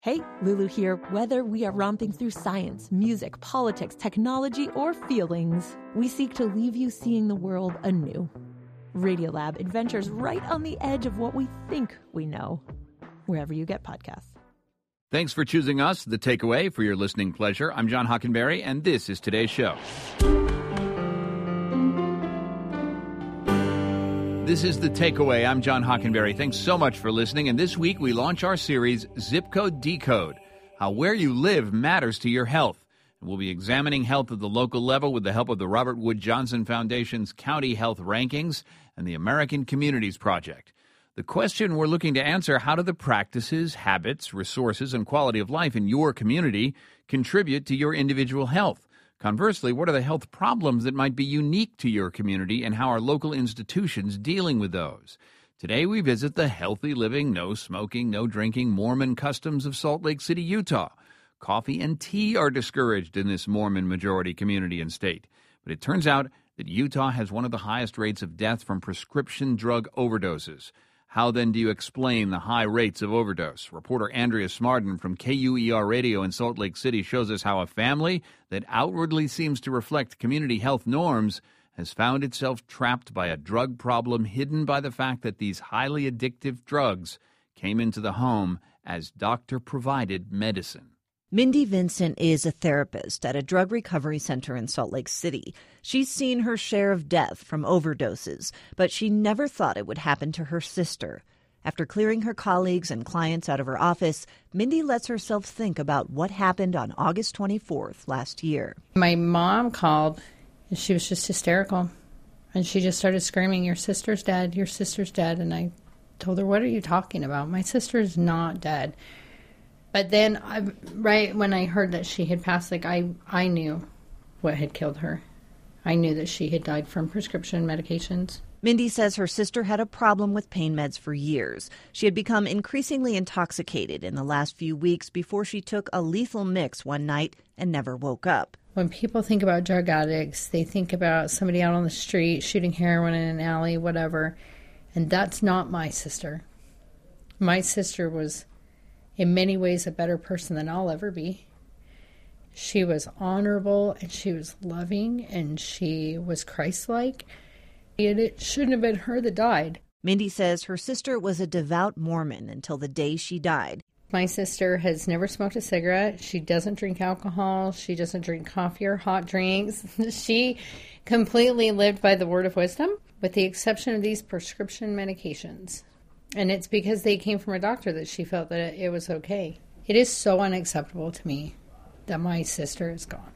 Hey, Lulu here. Whether we are romping through science, music, politics, technology, or feelings, we seek to leave you seeing the world anew. Radiolab adventures right on the edge of what we think we know, wherever you get podcasts. Thanks for choosing us, The Takeaway, for your listening pleasure. I'm John Hockenberry, and this is today's show. This is The Takeaway. I'm John Hockenberry. Thanks so much for listening. And this week, we launch our series, Zip Code Decode, how where you live matters to your health. And we'll be examining health at the local level with the help of the Robert Wood Johnson Foundation's County Health Rankings and the American Communities Project. The question we're looking to answer, how do the practices, habits, resources, and quality of life in your community contribute to your individual health? Conversely, what are the health problems that might be unique to your community, and how are local institutions dealing with those? Today we visit the healthy living, no smoking, no drinking Mormon customs of Salt Lake City, Utah. Coffee and tea are discouraged in this Mormon majority community and state. But it turns out that Utah has one of the highest rates of death from prescription drug overdoses. How then do you explain the high rates of overdose? Reporter Andrea Smarden from KUER Radio in Salt Lake City shows us how a family that outwardly seems to reflect community health norms has found itself trapped by a drug problem hidden by the fact that these highly addictive drugs came into the home as doctor-provided medicine. Mindy Vincent is a therapist at a drug recovery center in Salt Lake City. She's seen her share of death from overdoses, but she never thought it would happen to her sister. After clearing her colleagues and clients out of her office, Mindy lets herself think about what happened on August 24th last year. My mom called, and she was just hysterical. And she just started screaming, "Your sister's dead, your sister's dead." And I told her, "What are you talking about? My sister's not dead." But then, right when I heard that she had passed, I knew what had killed her. I knew that she had died from prescription medications. Mindy says her sister had a problem with pain meds for years. She had become increasingly intoxicated in the last few weeks before she took a lethal mix one night and never woke up. When people think about drug addicts, they think about somebody out on the street shooting heroin in an alley, whatever. And that's not my sister. My sister was, in many ways, a better person than I'll ever be. She was honorable, and she was loving, and she was Christ-like. And it shouldn't have been her that died. Mindy says her sister was a devout Mormon until the day she died. My sister has never smoked a cigarette. She doesn't drink alcohol. She doesn't drink coffee or hot drinks. She completely lived by the word of wisdom, with the exception of these prescription medications. And it's because they came from a doctor that she felt that it was okay. It is so unacceptable to me that my sister is gone.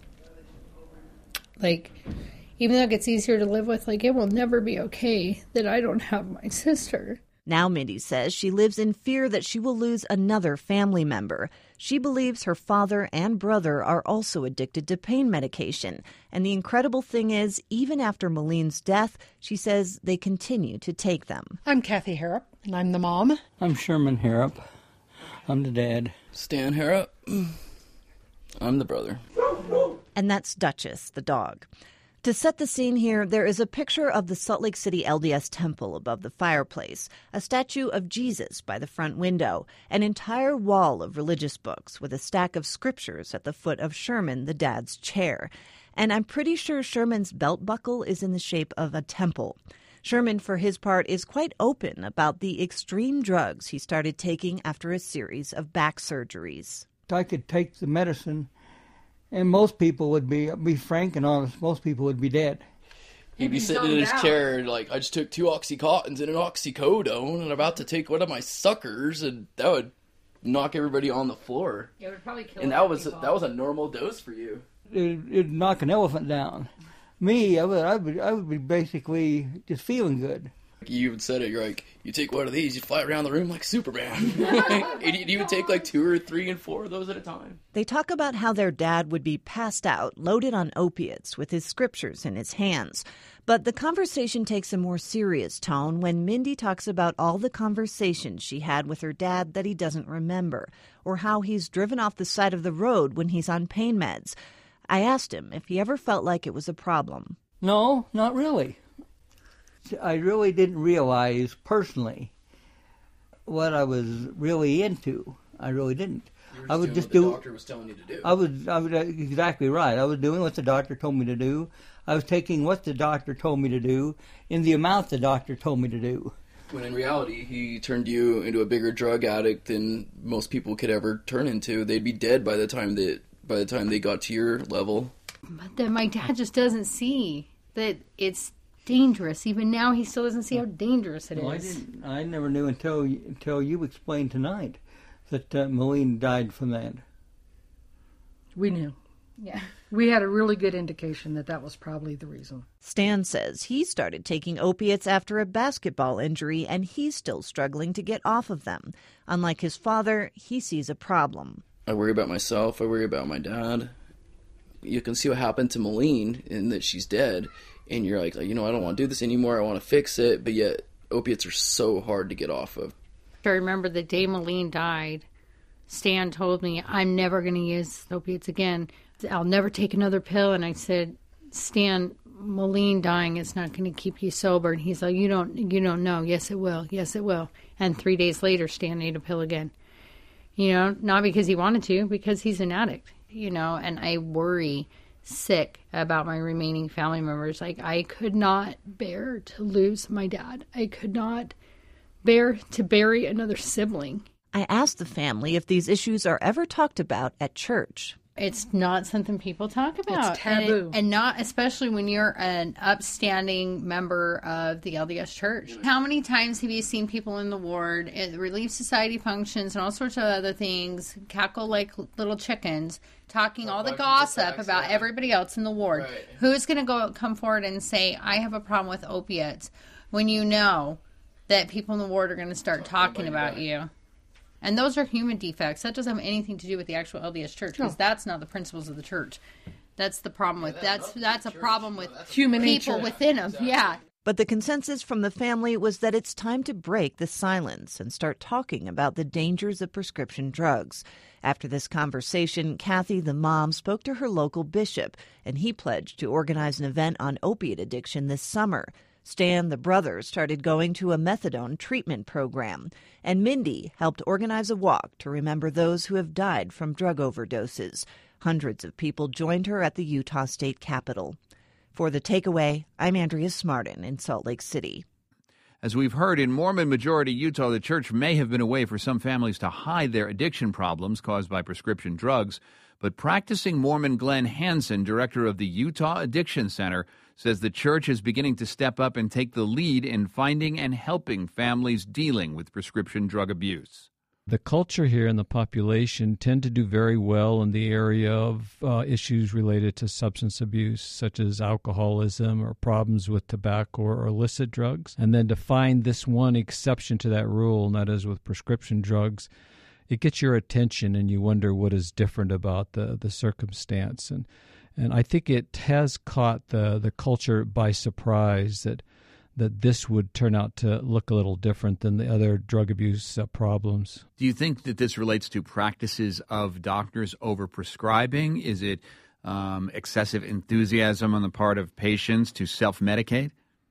Even though it gets easier to live with, it will never be okay that I don't have my sister. Now Mindy says she lives in fear that she will lose another family member. She believes her father and brother are also addicted to pain medication. And the incredible thing is, even after Malene's death, she says they continue to take them. I'm Kathy Harrop, and I'm the mom. I'm Sherman Harrop. I'm the dad. Stan Harrop. I'm the brother. And that's Duchess, the dog. To set the scene here, there is a picture of the Salt Lake City LDS temple above the fireplace, a statue of Jesus by the front window, an entire wall of religious books with a stack of scriptures at the foot of Sherman, the dad's chair. And I'm pretty sure Sherman's belt buckle is in the shape of a temple. Sherman, for his part, is quite open about the extreme drugs he started taking after a series of back surgeries. I could take the medicine, and most people would be frank and honest, most people would be dead. He'd be sitting in his chair I just took 2 Oxycontins and an oxycodone and about to take one of my suckers, and that would knock everybody on the floor. It would probably kill. And that was a normal dose for you. It'd knock an elephant down. Me, I would be basically just feeling good. You even said it, you're like, you take one of these, you fly around the room like Superman. And you would take 2 or 3 and 4 of those at a time. They talk about how their dad would be passed out, loaded on opiates, with his scriptures in his hands. But the conversation takes a more serious tone when Mindy talks about all the conversations she had with her dad that he doesn't remember, or how he's driven off the side of the road when he's on pain meds. I asked him if he ever felt like it was a problem. No, not really. I really didn't realize personally what I was really into I really didn't. I would just do what the doctor was telling you to do. I was exactly right. I was doing what the doctor told me to do. I was taking what the doctor told me to do in the amount the doctor told me to do. When in reality, he turned you into a bigger drug addict than most people could ever turn into. They'd be dead by the time they got to your level. But then my dad just doesn't see that it's dangerous. Even now, he still doesn't see how dangerous it is. I never knew until you explained tonight that Malene died from that. We knew. Yeah. We had a really good indication that was probably the reason. Stan says he started taking opiates after a basketball injury, and he's still struggling to get off of them. Unlike his father, he sees a problem. I worry about myself. I worry about my dad. You can see what happened to Malene in that she's dead, and you're like, I don't want to do this anymore. I want to fix it, but yet opiates are so hard to get off of. I remember the day Malene died, Stan told me, I'm never going to use opiates again. I'll never take another pill. And I said, Stan, Malene dying is not going to keep you sober. And he's like, you don't know. Yes, it will. Yes, it will. And 3 days later, Stan ate a pill again. Not because he wanted to, because he's an addict, and I worry sick about my remaining family members. Like, I could not bear to lose my dad. I could not bear to bury another sibling. I asked the family if these issues are ever talked about at church. It's not something people talk about. It's taboo. And not especially when you're an upstanding member of the LDS Church. How many times have you seen people in the ward at Relief Society functions and all sorts of other things cackle like little chickens, talking all the gossip about everybody else in the ward? Right. Who's going to come forward and say, I have a problem with opiates, when you know that people in the ward are going to start talking about you? And those are human defects. That doesn't have anything to do with the actual LDS Church, because that's not the principles of the church. That's the problem with that's a problem with human people nature within them. Exactly. Yeah. But the consensus from the family was that it's time to break the silence and start talking about the dangers of prescription drugs. After this conversation, Kathy, the mom, spoke to her local bishop, and he pledged to organize an event on opiate addiction this summer. Stan, the brother, started going to a methadone treatment program, and Mindy helped organize a walk to remember those who have died from drug overdoses. Hundreds of people joined her at the Utah State Capitol. For The Takeaway, I'm Andrea Smartin in Salt Lake City. As we've heard, in Mormon-majority Utah, the church may have been a way for some families to hide their addiction problems caused by prescription drugs. But practicing Mormon Glenn Hansen, director of the Utah Addiction Center, says the church is beginning to step up and take the lead in finding and helping families dealing with prescription drug abuse. The culture here and the population tend to do very well in the area of issues related to substance abuse, such as alcoholism or problems with tobacco or illicit drugs. And then to find this one exception to that rule, and that is with prescription drugs, it gets your attention and you wonder what is different about the circumstance. And I think it has caught the culture by surprise that this would turn out to look a little different than the other drug abuse problems. Do you think that this relates to practices of doctors overprescribing? Is it excessive enthusiasm on the part of patients to self-medicate?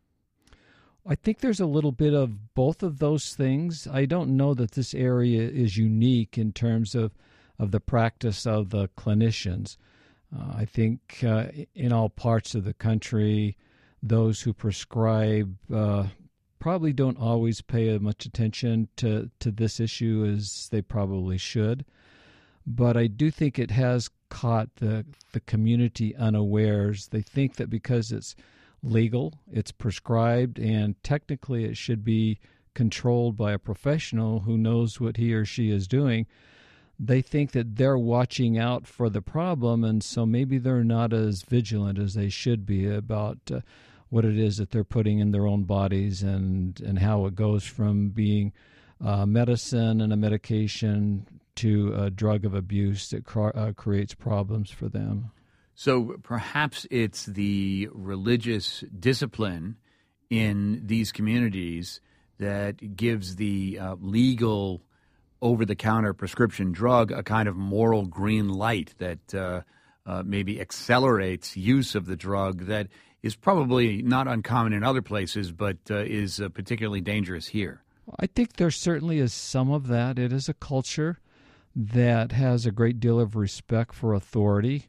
I think there's a little bit of both of those things. I don't know that this area is unique in terms of the practice of the clinicians. I think in all parts of the country, those who prescribe probably don't always pay as much attention to this issue as they probably should. But I do think it has caught the community unawares. They think that because it's legal, it's prescribed, and technically it should be controlled by a professional who knows what he or she is doing. They think that they're watching out for the problem, and so maybe they're not as vigilant as they should be about what it is that they're putting in their own bodies and how it goes from being medicine and a medication to a drug of abuse that creates problems for them. So perhaps it's the religious discipline in these communities that gives the legal over-the-counter prescription drug a kind of moral green light that maybe accelerates use of the drug that is probably not uncommon in other places, but is particularly dangerous here. I think there certainly is some of that. It is a culture that has a great deal of respect for authority,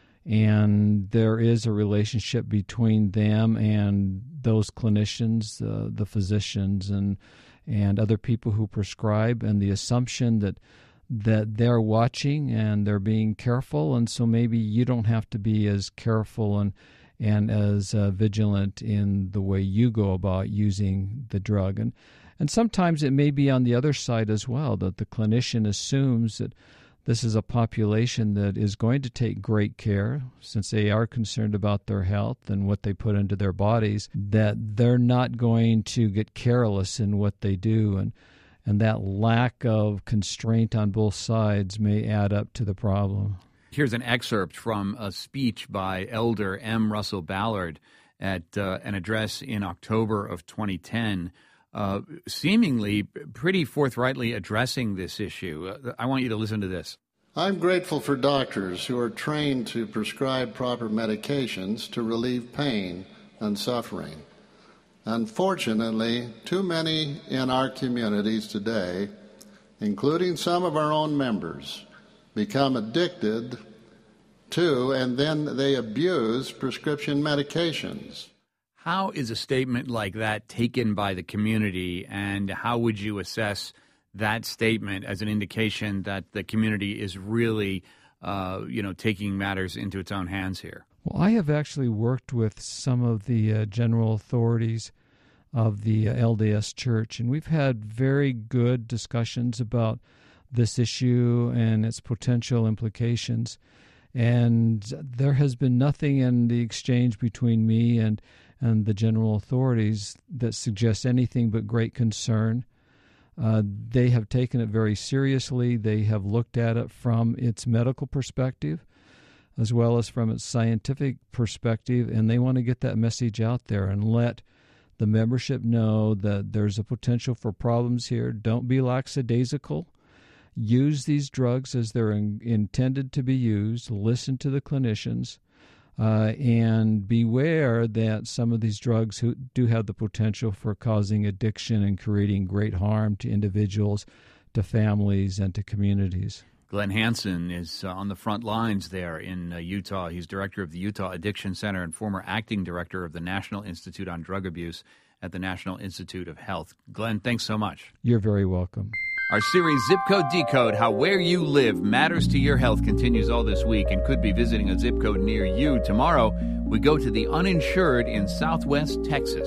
and there is a relationship between them and those clinicians, the physicians, and other people who prescribe, and the assumption that they're watching and they're being careful, and so maybe you don't have to be as careful and as vigilant in the way you go about using the drug. And sometimes it may be on the other side as well, that the clinician assumes that this is a population that is going to take great care, since they are concerned about their health and what they put into their bodies, that they're not going to get careless in what they do. And that lack of constraint on both sides may add up to the problem. Here's an excerpt from a speech by Elder M. Russell Ballard at an address in October of 2010, seemingly pretty forthrightly addressing this issue. I want you to listen to this. I'm grateful for doctors who are trained to prescribe proper medications to relieve pain and suffering. Unfortunately, too many in our communities today, including some of our own members, become addicted to and then they abuse prescription medications. How is a statement like that taken by the community, and how would you assess that statement as an indication that the community is really, taking matters into its own hands here? Well, I have actually worked with some of the general authorities of the LDS Church, and we've had very good discussions about this issue and its potential implications. And there has been nothing in the exchange between me and the general authorities that suggests anything but great concern. They have taken it very seriously. They have looked at it from its medical perspective as well as from its scientific perspective, and they want to get that message out there and let the membership know that there's a potential for problems here. Don't be lackadaisical. Use these drugs as they're intended to be used. Listen to the clinicians. And beware that some of these drugs do have the potential for causing addiction and creating great harm to individuals, to families, and to communities. Glenn Hansen is on the front lines there in Utah. He's director of the Utah Addiction Center and former acting director of the National Institute on Drug Abuse at the National Institute of Health. Glenn, thanks so much. You're very welcome. Our series, Zip Code Decode, How Where You Live Matters to Your Health, continues all this week and could be visiting a zip code near you. Tomorrow, we go to the uninsured in Southwest Texas.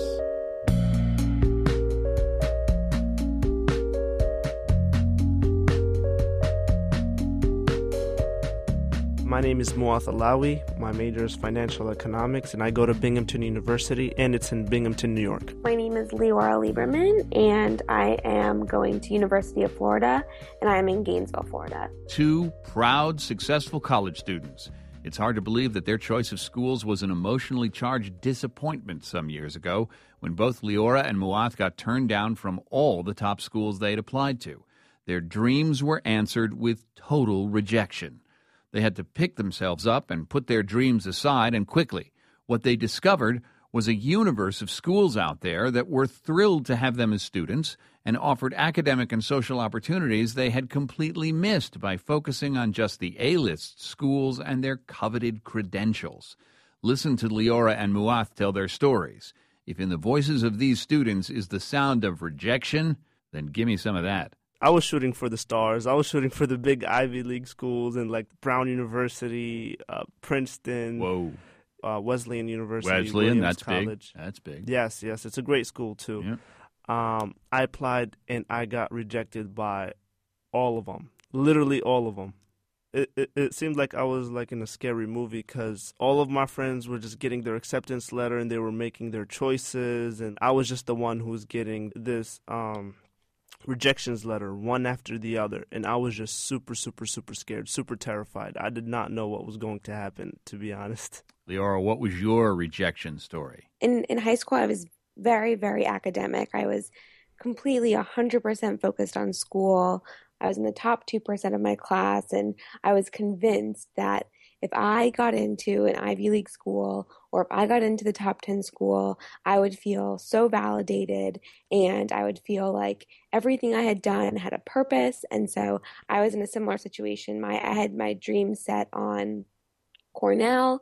My name is Muath Alawi. My major is financial economics, and I go to Binghamton University, and it's in Binghamton, New York. My name is Leora Lieberman, and I am going to University of Florida, and I am in Gainesville, Florida. Two proud, successful college students. It's hard to believe that their choice of schools was an emotionally charged disappointment some years ago when both Leora and Muath got turned down from all the top schools they'd applied to. Their dreams were answered with total rejection. They had to pick themselves up and put their dreams aside, and quickly. What they discovered was a universe of schools out there that were thrilled to have them as students and offered academic and social opportunities they had completely missed by focusing on just the A-list schools and their coveted credentials. Listen to Leora and Muath tell their stories. If in the voices of these students is the sound of rejection, then give me some of that. I was shooting for the stars. I was shooting for the big Ivy League schools and like Brown University, Princeton, Wesleyan University, Wesleyan, that's College. Big. That's big. Yes, it's a great school too. Yep. I applied and I got rejected by all of them, literally all of them. It seemed like I was like in a scary movie because all of my friends were just getting their acceptance letter and they were making their choices, and I was just the one who was getting this rejections letter one after the other, and I was just super scared, super terrified. I did not know what was going to happen, to be honest. Leora, what was your rejection story? In high school, I was very, very academic. I was completely 100% focused on school. I was in the top 2% of my class, and I was convinced that if I got into an Ivy League school or if I got into the top 10 school, I would feel so validated and I would feel like everything I had done had a purpose. And so I was in a similar situation. I had my dreams set on Cornell.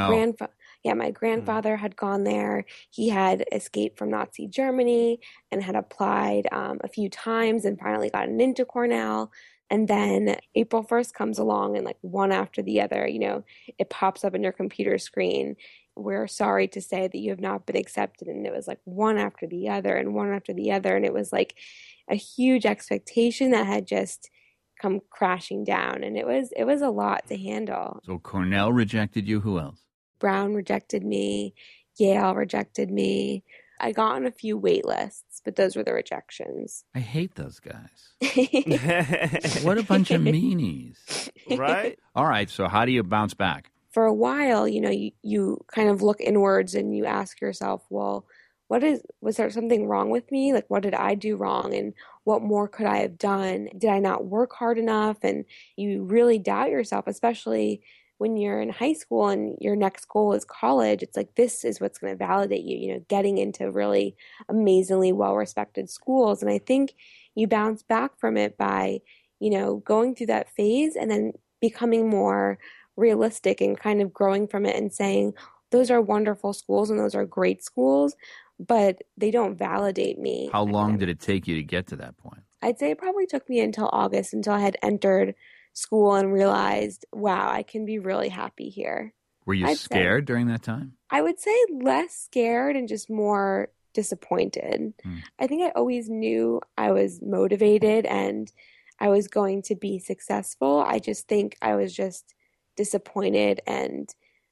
My grandfather had gone there. He had escaped from Nazi Germany and had applied a few times and finally gotten into Cornell. And then April 1st comes along and like one after the other, it pops up on your computer screen. We're sorry to say that you have not been accepted. And it was like one after the other and one after the other. And it was like a huge expectation that had just come crashing down. And it was a lot to handle. So Cornell rejected you. Who else? Brown rejected me. Yale rejected me. I got on a few wait lists, but those were the rejections. I hate those guys. What a bunch of meanies. Right? All right, so how do you bounce back? For a while, you kind of look inwards and you ask yourself, well, was there something wrong with me? Like, what did I do wrong? And what more could I have done? Did I not work hard enough? And you really doubt yourself, especially when you're in high school and your next goal is college. It's like, this is what's going to validate you, getting into really amazingly well-respected schools. And I think you bounce back from it by, going through that phase and then becoming more realistic and kind of growing from it and saying, those are wonderful schools and those are great schools, but they don't validate me. How long did it take you to get to that point? I'd say it probably took me until August, until I had entered school and realized, wow, I can be really happy here. Were you scared during that time? I would say less scared and just more disappointed. I think I always knew I was motivated and I was going to be successful. I just think I was just disappointed and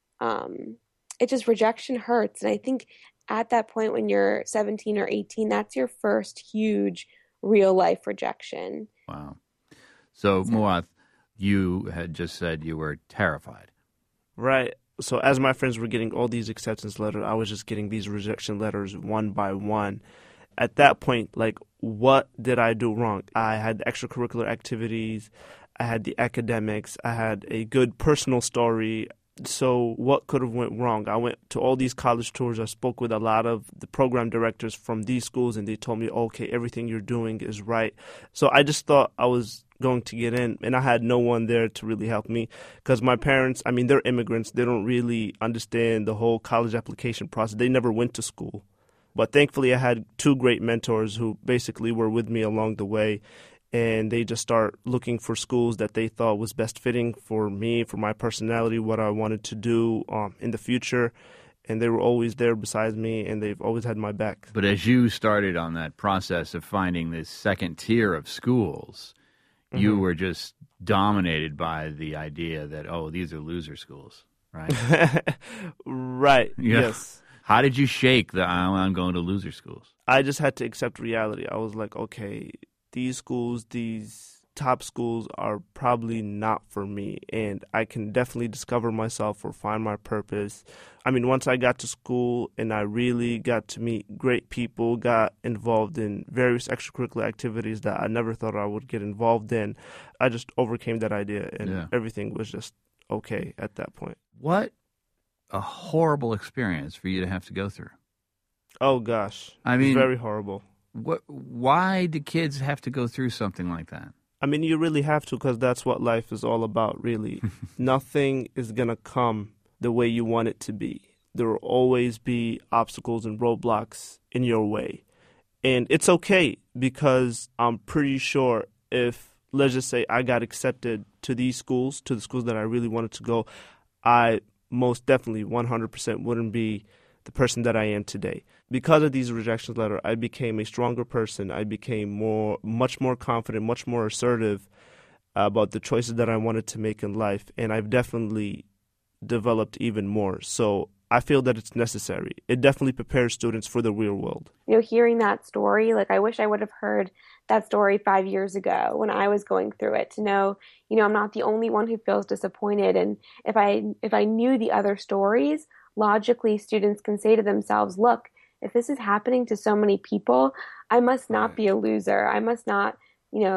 rejection hurts. And I think at that point when you're 17 or 18, that's your first huge real life rejection. Wow. So Muath, you had just said you were terrified. Right. So as my friends were getting all these acceptance letters, I was just getting these rejection letters one by one. At that point, what did I do wrong? I had extracurricular activities. I had the academics. I had a good personal story. So what could have went wrong? I went to all these college tours. I spoke with a lot of the program directors from these schools, and they told me, okay, everything you're doing is right. So I just thought I was going to get in, and I had no one there to really help me because my parents, they're immigrants. They don't really understand the whole college application process. They never went to school. But thankfully, I had two great mentors who basically were with me along the way. And they just start looking for schools that they thought was best fitting for me, for my personality, what I wanted to do in the future. And they were always there beside me, and they've always had my back. But as you started on that process of finding this second tier of schools, you were just dominated by the idea that, these are loser schools, right? Right, yeah. Yes. How did you shake the I'm going to loser schools? I just had to accept reality. I was like, okay, these schools, these top schools are probably not for me, and I can definitely discover myself or find my purpose. Once I got to school and I really got to meet great people, got involved in various extracurricular activities that I never thought I would get involved in, I just overcame that idea, and everything was just okay at that point. What a horrible experience for you to have to go through. Oh, gosh. Very horrible. Why do kids have to go through something like that? You really have to, because that's what life is all about, really. Nothing is going to come the way you want it to be. There will always be obstacles and roadblocks in your way. And it's okay, because I'm pretty sure if, let's just say, I got accepted to these schools, to the schools that I really wanted to go, I most definitely 100% wouldn't be the person that I am today. Because of these rejection letters, I became a stronger person. I became much more confident, much more assertive about the choices that I wanted to make in life. And I've definitely developed even more. So I feel that it's necessary. It definitely prepares students for the real world. Hearing that story, I wish I would have heard that story 5 years ago when I was going through it, to know, I'm not the only one who feels disappointed. And if I knew the other stories, logically students can say to themselves, look, if this is happening to so many people, I must not be a loser. I must not,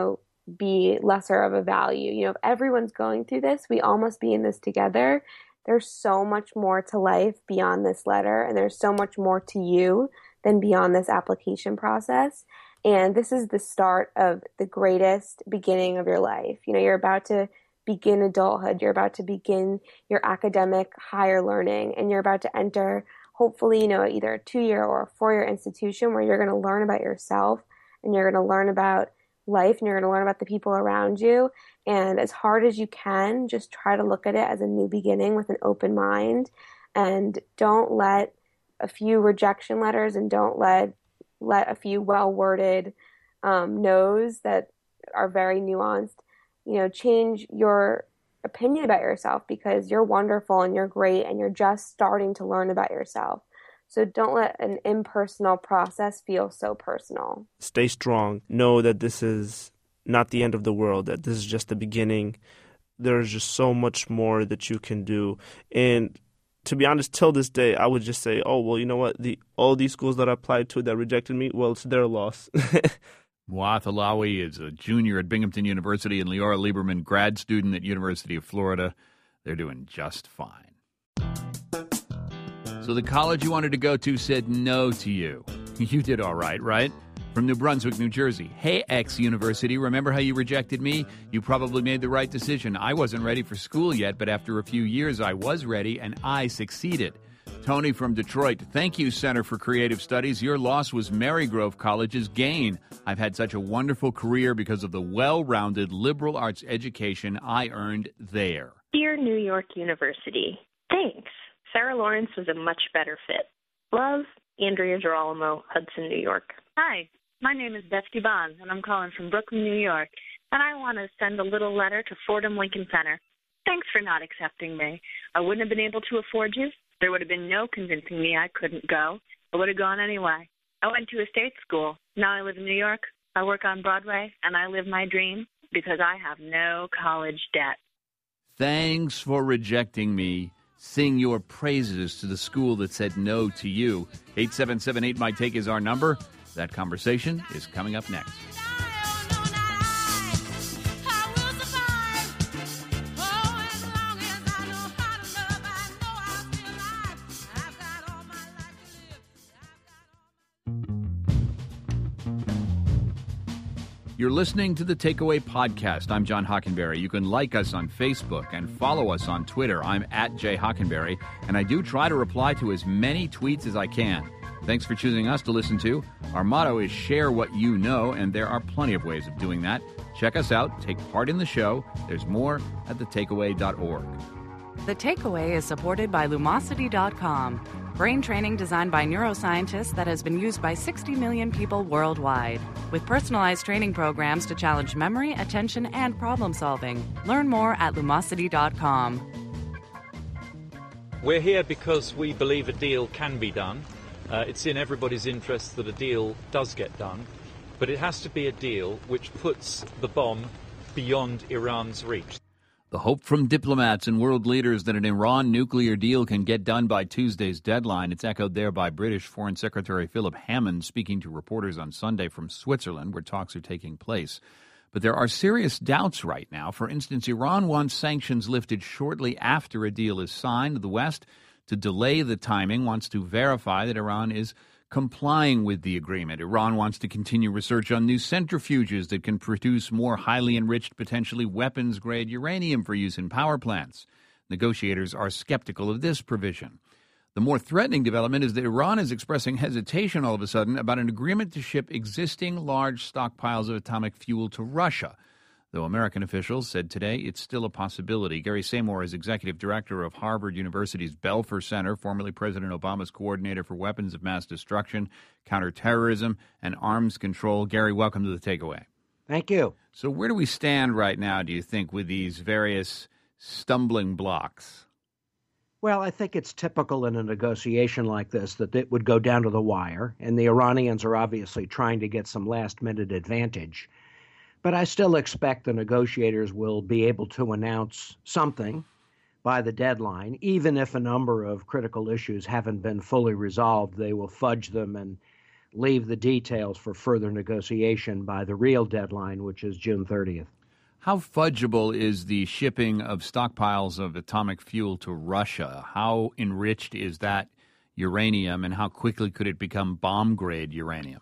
be lesser of a value. You know, if everyone's going through this, we all must be in this together. There's so much more to life beyond this letter, and there's so much more to you than beyond this application process. And this is the start of the greatest beginning of your life. You know, you're about to begin adulthood. You're about to begin your academic higher learning, and you're about to enter, hopefully, you know, either a 2-year or a 4-year institution where you're going to learn about yourself, and you're going to learn about life, and you're going to learn about the people around you. And as hard as you can, just try to look at it as a new beginning with an open mind, and don't let a few rejection letters and don't let a few well-worded no's that are very nuanced, you know, change your opinion about yourself, because you're wonderful and you're great and you're just starting to learn about yourself. So don't let an impersonal process feel so personal. Stay strong. Know that this is not the end of the world, that this is just the beginning. There's just so much more that you can do. And to be honest, till this day, I would just say, oh, well, you know what? All these schools that I applied to that rejected me, well, it's their loss. Muath Alawi is a junior at Binghamton University and Leora Lieberman, grad student at University of Florida. They're doing just fine. So the college you wanted to go to said no to you. You did all right, right? From New Brunswick, New Jersey. Hey, X University, remember how you rejected me? You probably made the right decision. I wasn't ready for school yet, but after a few years, I was ready, and I succeeded. Tony from Detroit. Thank you, Center for Creative Studies. Your loss was Marygrove College's gain. I've had such a wonderful career because of the well-rounded liberal arts education I earned there. Dear New York University, thanks. Sarah Lawrence was a much better fit. Love, Andrea Girolamo, Hudson, New York. Hi, my name is Beth Dubon, and I'm calling from Brooklyn, New York, and I want to send a little letter to Fordham Lincoln Center. Thanks for not accepting me. I wouldn't have been able to afford you. There would have been no convincing me I couldn't go. I would have gone anyway. I went to a state school. Now I live in New York. I work on Broadway, and I live my dream because I have no college debt. Thanks for rejecting me. Sing your praises to the school that said no to you. 877-8MY-TAKE is our number. That conversation is coming up next. You're listening to the Takeaway Podcast. I'm John Hockenberry. You can like us on Facebook and follow us on Twitter. I'm at Jay Hockenberry, and I do try to reply to as many tweets as I can. Thanks for choosing us to listen to. Our motto is share what you know, and there are plenty of ways of doing that. Check us out. Take part in the show. There's more at thetakeaway.org. The Takeaway is supported by Lumosity.com, brain training designed by neuroscientists that has been used by 60 million people worldwide. With personalized training programs to challenge memory, attention, and problem solving. Learn more at Lumosity.com. We're here because we believe a deal can be done. It's in everybody's interest that a deal does get done, but it has to be a deal which puts the bomb beyond Iran's reach. The hope from diplomats and world leaders that an Iran nuclear deal can get done by Tuesday's deadline. It's echoed there by British Foreign Secretary Philip Hammond speaking to reporters on Sunday from Switzerland, where talks are taking place. But there are serious doubts right now. For instance, Iran wants sanctions lifted shortly after a deal is signed. The West, to delay the timing, wants to verify that Iran is complying with the agreement. Iran wants to continue research on new centrifuges that can produce more highly enriched, potentially weapons-grade uranium for use in power plants. Negotiators are skeptical of this provision. The more threatening development is that Iran is expressing hesitation all of a sudden about an agreement to ship existing large stockpiles of atomic fuel to Russia. Though American officials said today it's still a possibility. Gary Seymour is executive director of Harvard University's Belfer Center, formerly President Obama's coordinator for weapons of mass destruction, counterterrorism, and arms control. Gary, welcome to the Takeaway. Thank you. So where do we stand right now, do you think, with these various stumbling blocks? Well, I think it's typical in a negotiation like this that it would go down to the wire, and the Iranians are obviously trying to get some last-minute advantage. But I still expect the negotiators will be able to announce something by the deadline. Even if a number of critical issues haven't been fully resolved, they will fudge them and leave the details for further negotiation by the real deadline, which is June 30th. How fudgeable is the shipping of stockpiles of atomic fuel to Russia? How enriched is that uranium, and how quickly could it become bomb-grade uranium?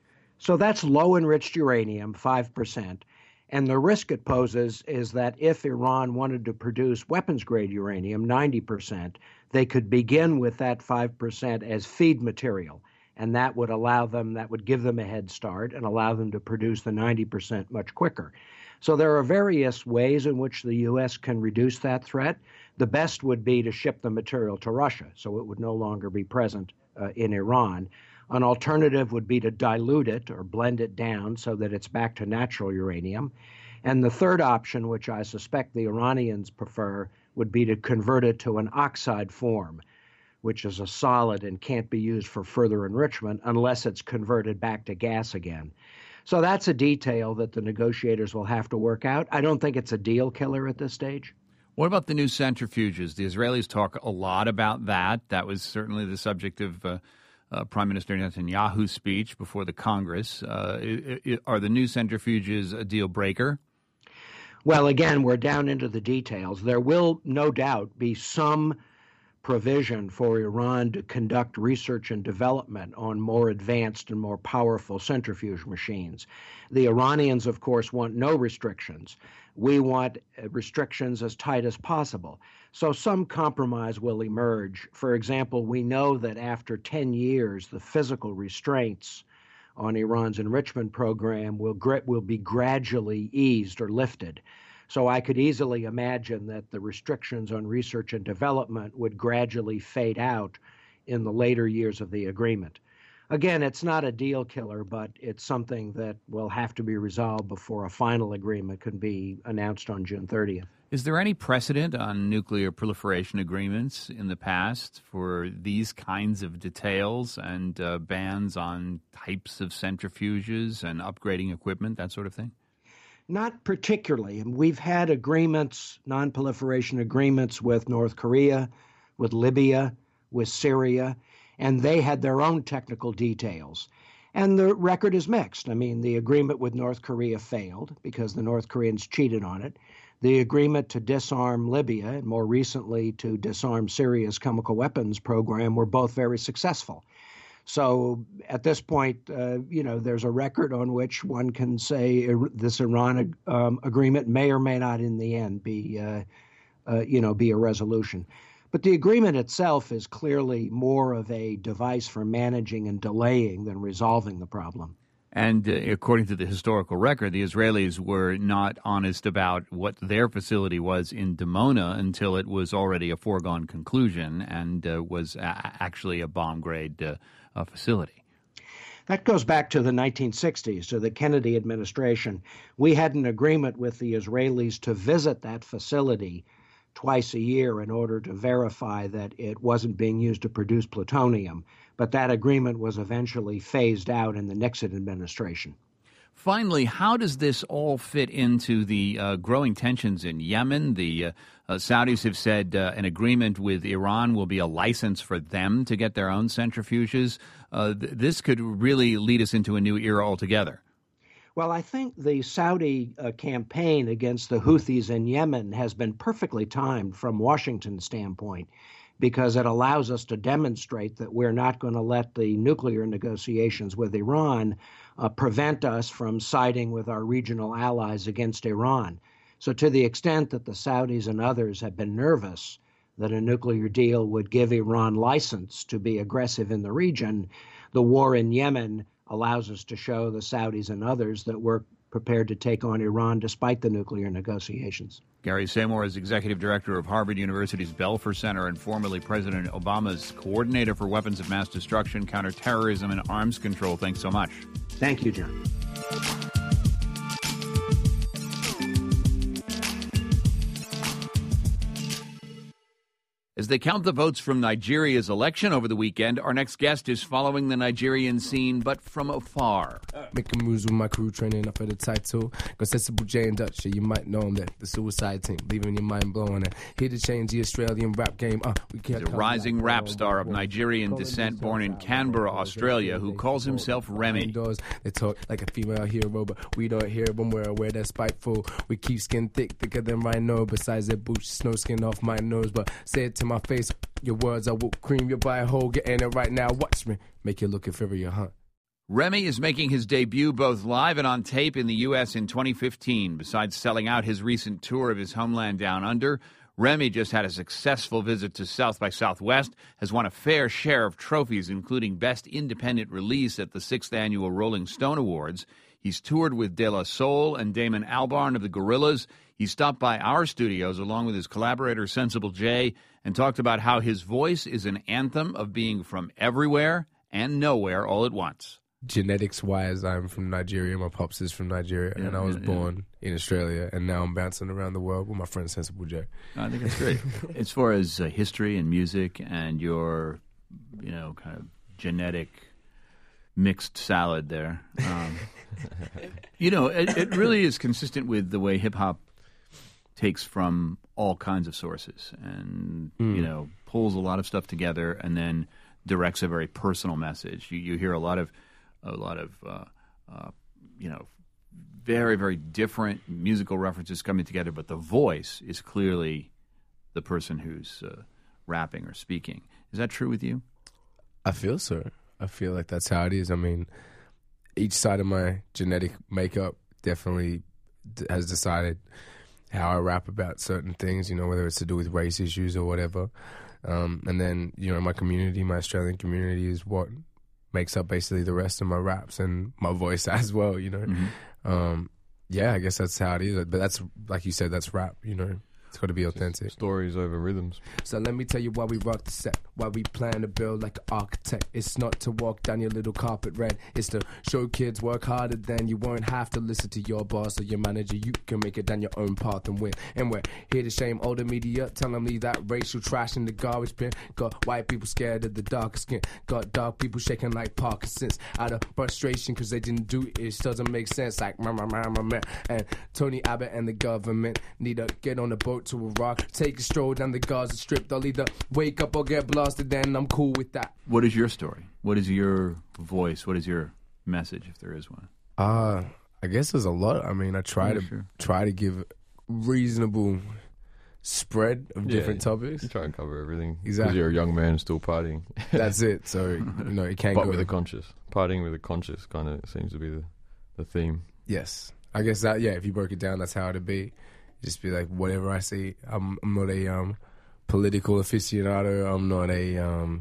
So that's low-enriched uranium, 5%. And the risk it poses is that if Iran wanted to produce weapons-grade uranium, 90%, they could begin with that 5% as feed material. And that would give them a head start and allow them to produce the 90% much quicker. So there are various ways in which the U.S. can reduce that threat. The best would be to ship the material to Russia, so it would no longer be present in Iran. An alternative would be to dilute it or blend it down so that it's back to natural uranium. And the third option, which I suspect the Iranians prefer, would be to convert it to an oxide form, which is a solid and can't be used for further enrichment unless it's converted back to gas again. So that's a detail that the negotiators will have to work out. I don't think it's a deal killer at this stage. What about the new centrifuges? The Israelis talk a lot about that. That was certainly the subject of Prime Minister Netanyahu's speech before the Congress. Are the new centrifuges a deal breaker? Well, again, we're down into the details. There will no doubt be some provision for Iran to conduct research and development on more advanced and more powerful centrifuge machines. The Iranians, of course, want no restrictions. We want restrictions as tight as possible. So some compromise will emerge. For example, we know that after 10 years, the physical restraints on Iran's enrichment program will be gradually eased or lifted. So I could easily imagine that the restrictions on research and development would gradually fade out in the later years of the agreement. Again, it's not a deal killer, but it's something that will have to be resolved before a final agreement can be announced on June 30th. Is there any precedent on nuclear proliferation agreements in the past for these kinds of details and bans on types of centrifuges and upgrading equipment, that sort of thing? Not particularly. We've had agreements, non-proliferation agreements with North Korea, with Libya, with Syria, and they had their own technical details. And the record is mixed. I mean, the agreement with North Korea failed because the North Koreans cheated on it. The agreement to disarm Libya and more recently to disarm Syria's chemical weapons program were both very successful. So at this point, there's a record on which one can say this Iran agreement may or may not in the end be a resolution. But the agreement itself is clearly more of a device for managing and delaying than resolving the problem. And according to the historical record, the Israelis were not honest about what their facility was in Dimona until it was already a foregone conclusion and was actually a bomb-grade facility. That goes back to the 1960s, to the Kennedy administration. We had an agreement with the Israelis to visit that facility twice a year in order to verify that it wasn't being used to produce plutonium. But that agreement was eventually phased out in the Nixon administration. Finally, how does this all fit into the growing tensions in Yemen? The Saudis have said an agreement with Iran will be a license for them to get their own centrifuges. This could really lead us into a new era altogether. Well, I think the Saudi campaign against the Houthis in Yemen has been perfectly timed from Washington's standpoint, because it allows us to demonstrate that we're not going to let the nuclear negotiations with Iran prevent us from siding with our regional allies against Iran. So to the extent that the Saudis and others have been nervous that a nuclear deal would give Iran license to be aggressive in the region, the war in Yemen allows us to show the Saudis and others that we're prepared to take on Iran despite the nuclear negotiations. Gary Samore is Executive Director of Harvard University's Belfer Center and formerly President Obama's Coordinator for Weapons of Mass Destruction, Counterterrorism, and Arms Control. Thanks so much. Thank you, John. As they count the votes from Nigeria's election over the weekend, our next guest is following the Nigerian scene, but from afar. Making moves with my crew, training up for the title. Accessible J and Dutch, you might know them. The Suicide Team, leaving your mind blown. And here to change the Australian rap game. He's a rising rap star of Nigerian descent, born in Canberra, Australia, who calls himself Remy. They talk like a female hero, but we don't hear when we're aware they're spiteful. We keep skin thicker than rhino. Besides their boots, snow skin off my nose. But say it to my face, your words I will cream your buy a hole. Get in it right now, watch me make you look inferior, huh? Remy is making his debut both live and on tape in the U.S. in 2015. Besides selling out his recent tour of his homeland Down Under, Remy just had a successful visit to South by Southwest, has won a fair share of trophies, including Best Independent Release at the 6th Annual Rolling Stone Awards. He's toured with De La Soul and Damon Albarn of the Gorillaz. He stopped by our studios along with his collaborator Sensible J and talked about how his voice is an anthem of being from everywhere and nowhere all at once. Genetics-wise, I'm from Nigeria. My pops is from Nigeria, and I was born in Australia, and now I'm bouncing around the world with my friend Sensible J. I think that's great. As far as history and music and your, kind of genetic mixed salad there, it really is consistent with the way hip-hop takes from all kinds of sources and, pulls a lot of stuff together and then directs a very personal message. You hear a lot of very, very different musical references coming together, but the voice is clearly the person who's rapping or speaking. Is that true with you? I feel so. I feel like that's how it is. I mean, each side of my genetic makeup definitely has decided how I rap about certain things, whether it's to do with race issues or whatever. And then, my community, my Australian community is what makes up basically the rest of my raps and my voice as well, Mm-hmm. I guess that's how it is. But that's, like you said, that's rap, It's got to be authentic. Stories over rhythms. So let me tell you why we rock the set, why we plan to build like an architect. It's not to walk down your little carpet red. It's to show kids work harder than you won't have to listen to your boss or your manager. You can make it down your own path and win. And we're here to shame older media, telling me that racial trash in the garbage bin. Got white people scared of the darker skin. Got dark people shaking like Parkinson's out of frustration because they didn't do it. Doesn't make sense. Like and Tony Abbott and the government need to get on the boat to Iraq, take a stroll down the Gaza Strip. They'll either wake up or get blasted, then I'm cool with that. What is your story? What is your voice? What is your message, if there is one? I guess there's a lot. I mean, I try to give reasonable spread of different topics. You try and cover everything. Exactly. Because you're a young man still partying. That's it. So, it can't but go with a conscious. Partying with a conscious kind of seems to be the theme. Yes. I guess that, if you broke it down, that's how it'd be. Just be like, whatever I see. I'm not a political aficionado. I'm not a,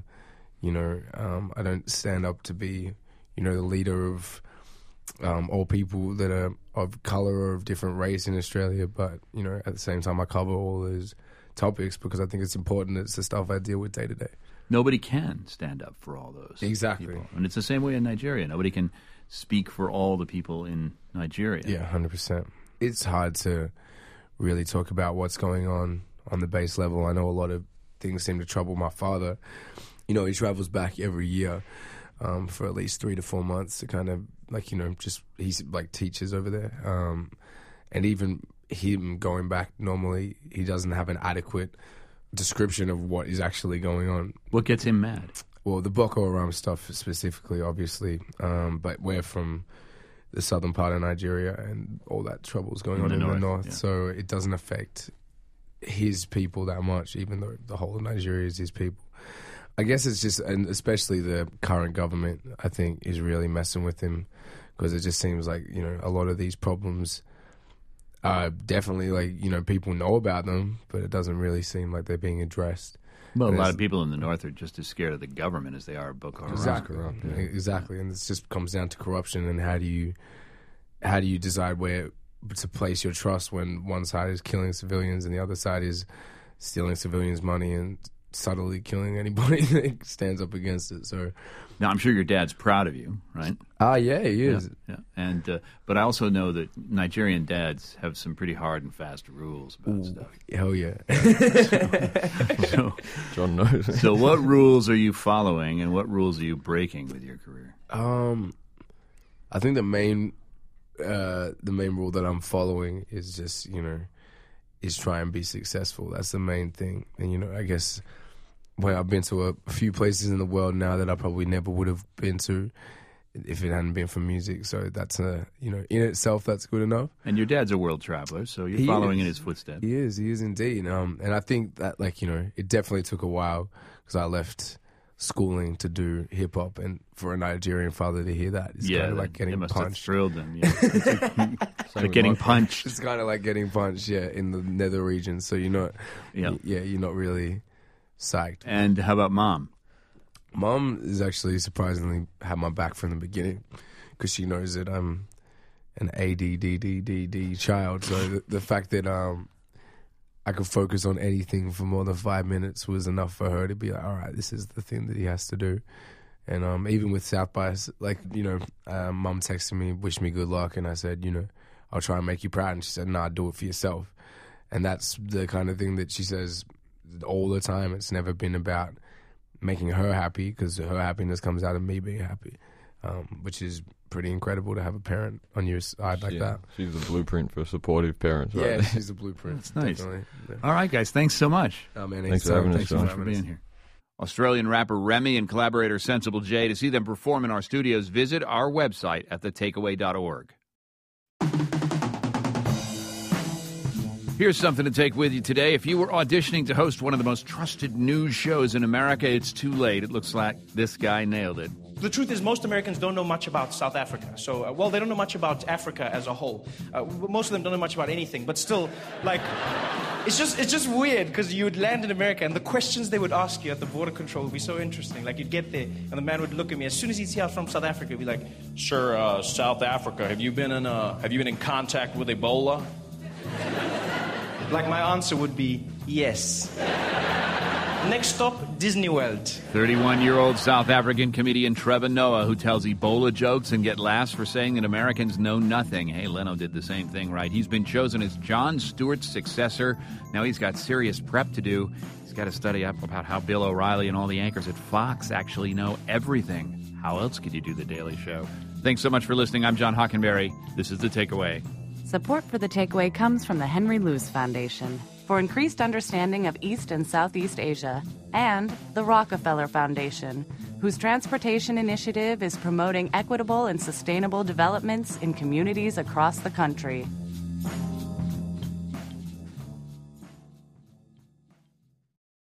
I don't stand up to be, the leader of all people that are of color or of different race in Australia. But, at the same time, I cover all those topics because I think it's important. It's the stuff I deal with day to day. Nobody can stand up for all those people. And it's the same way in Nigeria. Nobody can speak for all the people in Nigeria. Yeah, 100%. It's hard to really talk about what's going on the base level. I know a lot of things seem to trouble my father. He travels back every year for at least 3 to 4 months to kind of, he's like teaches over there. And even him going back normally, he doesn't have an adequate description of what is actually going on. What gets him mad? Well, the Boko Haram stuff specifically, obviously, but we're from the southern part of Nigeria and all that trouble's going on in the north. So it doesn't affect his people that much, even though the whole of Nigeria is his people. I guess it's just, and especially the current government, I think, is really messing with him because it just seems like, a lot of these problems are definitely people know about them, but it doesn't really seem like they're being addressed. Well, a lot of people in the north are just as scared of the government as they are of Boko Haram. Exactly, and this just comes down to corruption and how do you decide where to place your trust when one side is killing civilians and the other side is stealing civilians' money and subtly killing anybody that stands up against it. So now I'm sure your dad's proud of you, right? Yeah, he is. Yeah. And but I also know that Nigerian dads have some pretty hard and fast rules about stuff. Hell yeah. So, John knows. So what rules are you following, and what rules are you breaking with your career? I think the main rule that I'm following is just, is try and be successful. That's the main thing. And, I guess I've been to a few places in the world now that I probably never would have been to if it hadn't been for music. So that's, in itself, that's good enough. And your dad's a world traveler, so you're following in his footsteps. He is indeed. And I think that, it definitely took a while because I left schooling to do hip hop, and for a Nigerian father to hear that, it's kind of like getting must punched. Have thrilled them. Yeah. Like getting punched. It's kind of like getting punched, in the nether region. So you're not, you're not really psyched. And how about mom? Mom is actually surprisingly had my back from the beginning because she knows that I'm an ADDDD child. So the fact that I could focus on anything for more than 5 minutes was enough for her to be like, all right, this is the thing that he has to do. And even with South by, Mum texted me, wished me good luck, and I said, I'll try and make you proud. And she said, nah, do it for yourself. And that's the kind of thing that she says all the time. It's never been about making her happy, because her happiness comes out of me being happy, which is pretty incredible to have a parent on your side like that. She's the blueprint for supportive parents, right? Yeah, she's the blueprint. That's nice. Yeah. All right, guys, thanks so much. Oh, man, thanks for having us, John. Thanks for being here. Australian rapper Remy and collaborator Sensible J. To see them perform in our studios, visit our website at thetakeaway.org. Here's something to take with you today. If you were auditioning to host one of the most trusted news shows in America, it's too late. It looks like this guy nailed it. The truth is, most Americans don't know much about South Africa. So, they don't know much about Africa as a whole. Most of them don't know much about anything. But still, it's just weird because you would land in America and the questions they would ask you at the border control would be so interesting. Like, you'd get there and the man would look at me. As soon as he'd see I was from South Africa, he'd be like, "Sir, South Africa, have you been in contact with Ebola?" Like, my answer would be yes. Next stop, Disney World. 31-year-old South African comedian Trevor Noah, who tells Ebola jokes and get laughs for saying that Americans know nothing. Hey, Leno did the same thing, right? He's been chosen as Jon Stewart's successor. Now he's got serious prep to do. He's got to study up about how Bill O'Reilly and all the anchors at Fox actually know everything. How else could you do The Daily Show? Thanks so much for listening. I'm John Hockenberry. This is The Takeaway. Support for The Takeaway comes from the Henry Luce Foundation for increased understanding of East and Southeast Asia, and the Rockefeller Foundation, whose transportation initiative is promoting equitable and sustainable developments in communities across the country.